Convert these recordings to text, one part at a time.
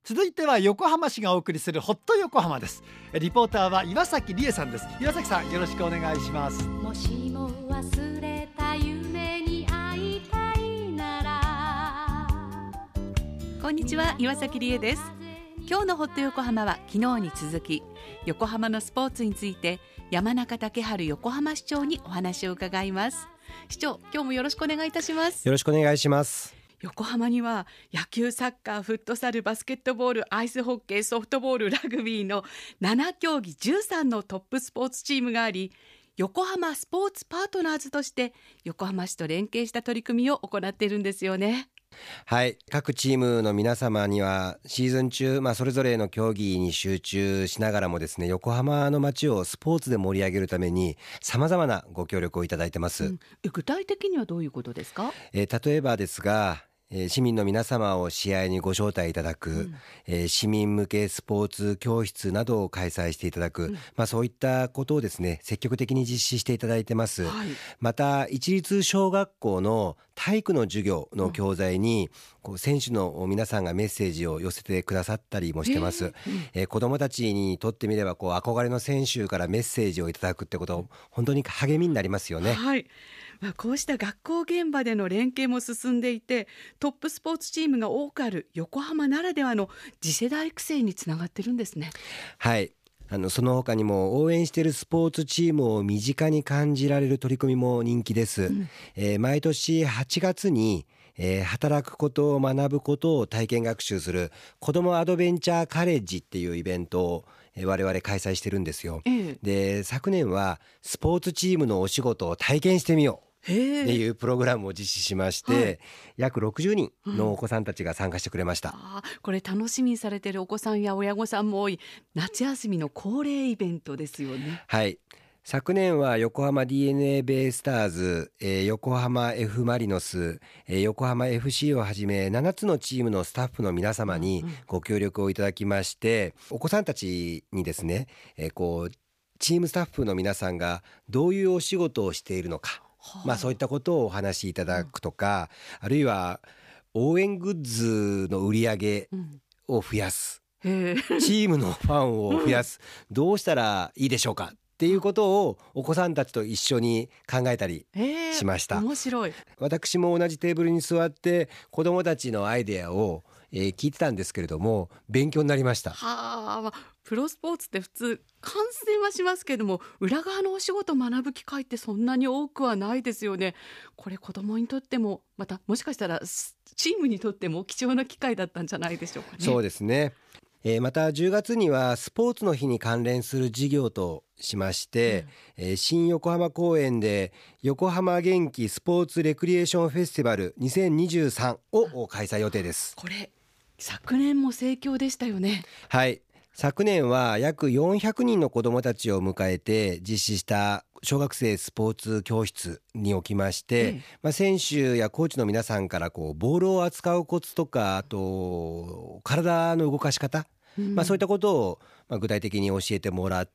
続いては横浜市がお送りするホット横浜です。リポーターは岩崎理恵さんです。岩崎さん、よろしくお願いします。 もしも忘れた夢に会いたいなら。 こんにちは、岩崎理恵です。今日のホット横浜は昨日に続き、横浜のスポーツについて山中竹春横浜市長にお話を伺います。市長、今日もよろしくお願いいたします。 よろしくお願いします。 横浜には野球、サッカー、フットサル、バスケットボール、アイスホッケー、ソフトボール、ラグビーの7競技13のトップスポーツチームがあり、横浜スポーツパートナーズとして横浜市と連携した取り組みを行っているんですよね。 はい、各チームの皆様にはシーズン中、それぞれの競技に集中しながらもですね、横浜の街をスポーツで盛り上げるために様々なご協力をいただいてます。 具体的にはどういうことですか？ 例えばですが、市民の皆様を試合にご招待いただく、市民向けスポーツ教室などを開催していただく、そういったことをですね、積極的に実施していただいてます。また一律小学校の体育の授業の教材に、選手の皆さんがメッセージを寄せてくださったりもしてます。子どもたちにとってみれば憧れの選手からメッセージをいただくってこと本当に励みになりますよね。 はい、こうした学校現場での連携も進んでいて、トップスポーツチームが多くある横浜ならではの次世代育成につながってるんですね。 はい、その他にも応援しているスポーツチームを身近に感じられる取り組みも人気です。毎年8月に働くことを学ぶことを体験学習する子どもアドベンチャーカレッジっていうイベントを我々開催してるんですよ。で、昨年はスポーツチームのお仕事を体験してみようっていうプログラムを実施しまして、約60人のお子さんたちが参加してくれました。 これ楽しみにされているお子さんや親御さんも多い夏休みの恒例イベントですよね。 はい、昨年は横浜 DNA ベイスターズ、横浜 F マリノス、横浜 FC をはじめ7つのチームのスタッフの皆様にご協力をいただきまして、お子さんたちにですね、チームスタッフの皆さんがどういうお仕事をしているのか、そういったことをお話しいただくとか、あるいは応援グッズの売り上げを増やす、チームのファンを増やす、どうしたらいいでしょうかっていうことをお子さんたちと一緒に考えたりしました。 面白い。 私も同じテーブルに座って子どもたちのアイデアを聞いてたんですけれども、勉強になりました。 プロスポーツって普通観戦はしますけども、裏側のお仕事を学ぶ機会ってそんなに多くはないですよね。これ子どもにとっても、またもしかしたらチームにとっても貴重な機会だったんじゃないでしょうかね。 そうですね。また10月にはスポーツの日に関連する事業としまして、新横浜公園で横浜元気スポーツレクリエーションフェスティバル2023を開催予定です。 これ昨年も盛況でしたよね。 はい、昨年は約400人の子どもたちを迎えて実施した小学生スポーツ教室におきまして、選手やコーチの皆さんからボールを扱うコツとか、あと体の動かし方、そういったことを具体的に教えてもらって、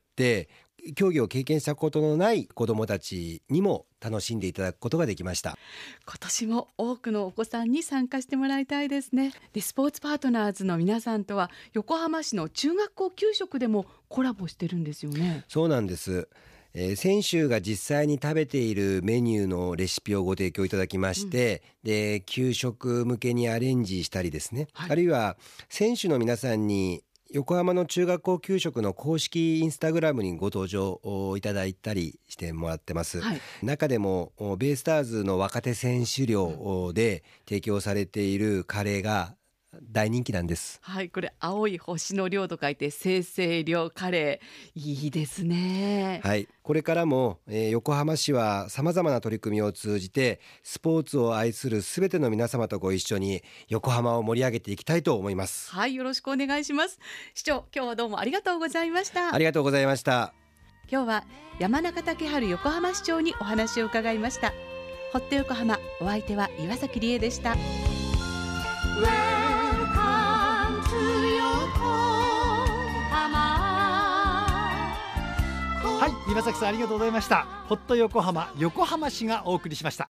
競技を経験したことのない子どもたちにも楽しんでいただくことができました。 今年も多くのお子さんに参加してもらいたいですね。で、スポーツパートナーズの皆さんとは横浜市の中学校給食でもコラボしてるんですよね。 そうなんです。選手が実際に食べているメニューのレシピをご提供いただきまして、で給食向けにアレンジしたりですね、あるいは選手の皆さんに横浜の中学校給食の公式インスタグラムにご登場いただいたりしてもらってます。中でもベイスターズの若手選手寮で提供されているカレーが大人気なんです。 これ青い星の寮と書いて生成寮カレー、いいですね。 これからも、横浜市はさまざまな取り組みを通じてスポーツを愛するすべての皆様とご一緒に横浜を盛り上げていきたいと思います。 よろしくお願いします。市長、今日はどうもありがとうございました。 ありがとうございました。 今日は山中竹春横浜市長にお話を伺いました。ホット横浜、お相手は岩崎理恵でした。 岩崎さん、ありがとうございました。ホット横浜、横浜市がお送りしました。